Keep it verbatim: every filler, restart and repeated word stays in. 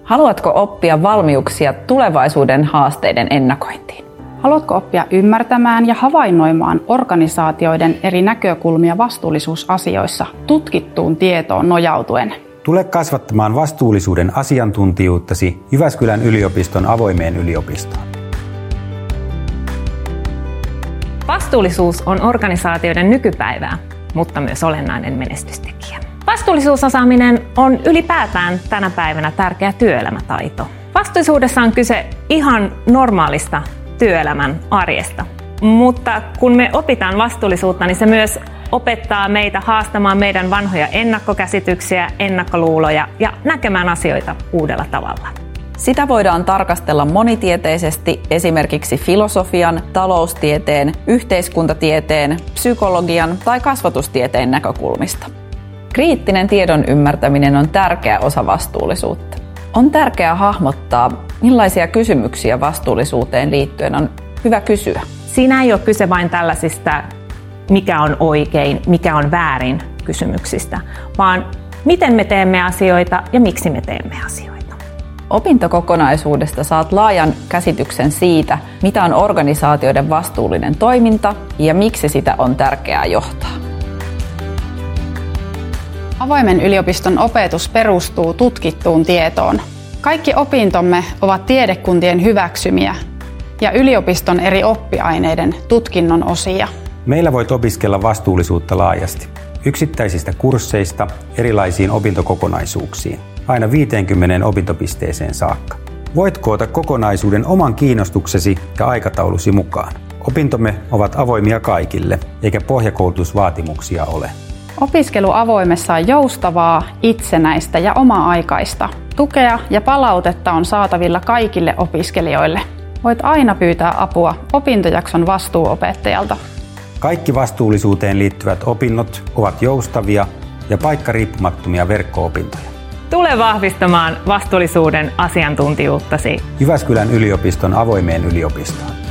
Haluatko oppia valmiuksia tulevaisuuden haasteiden ennakointiin? Haluatko oppia ymmärtämään ja havainnoimaan organisaatioiden eri näkökulmia vastuullisuusasioissa tutkittuun tietoon nojautuen? Tule kasvattamaan vastuullisuuden asiantuntijuuttasi Jyväskylän yliopiston avoimeen yliopistoon. Vastuullisuus on organisaatioiden nykypäivää, mutta myös olennainen menestystekijä. Vastuullisuusosaaminen on ylipäätään tänä päivänä tärkeä työelämätaito. Vastuullisuudessa on kyse ihan normaalista työelämän arjesta. Mutta kun me opitaan vastuullisuutta, niin se myös opettaa meitä haastamaan meidän vanhoja ennakkokäsityksiä, ennakkoluuloja ja näkemään asioita uudella tavalla. Sitä voidaan tarkastella monitieteisesti esimerkiksi filosofian, taloustieteen, yhteiskuntatieteen, psykologian tai kasvatustieteen näkökulmista. Kriittinen tiedon ymmärtäminen on tärkeä osa vastuullisuutta. On tärkeää hahmottaa, millaisia kysymyksiä vastuullisuuteen liittyen on hyvä kysyä. Siinä ei ole kyse vain tällaisista, mikä on oikein, mikä on väärin kysymyksistä, vaan miten me teemme asioita ja miksi me teemme asioita. Opintokokonaisuudesta saat laajan käsityksen siitä, mitä on organisaatioiden vastuullinen toiminta ja miksi sitä on tärkeää johtaa. Avoimen yliopiston opetus perustuu tutkittuun tietoon. Kaikki opintomme ovat tiedekuntien hyväksymiä ja yliopiston eri oppiaineiden tutkinnon osia. Meillä voit opiskella vastuullisuutta laajasti. Yksittäisistä kursseista erilaisiin opintokokonaisuuksiin, aina viiteenkymmeneen opintopisteeseen saakka. Voit koota kokonaisuuden oman kiinnostuksesi ja aikataulusi mukaan. Opintomme ovat avoimia kaikille, eikä pohjakoulutusvaatimuksia ole. Opiskelu avoimessa on joustavaa, itsenäistä ja oma-aikaista. Tukea ja palautetta on saatavilla kaikille opiskelijoille. Voit aina pyytää apua opintojakson vastuuopettajalta. Kaikki vastuullisuuteen liittyvät opinnot ovat joustavia ja paikkariippumattomia verkko-opintoja. Tule vahvistamaan vastuullisuuden asiantuntijuuttasi Jyväskylän yliopiston avoimeen yliopistoon.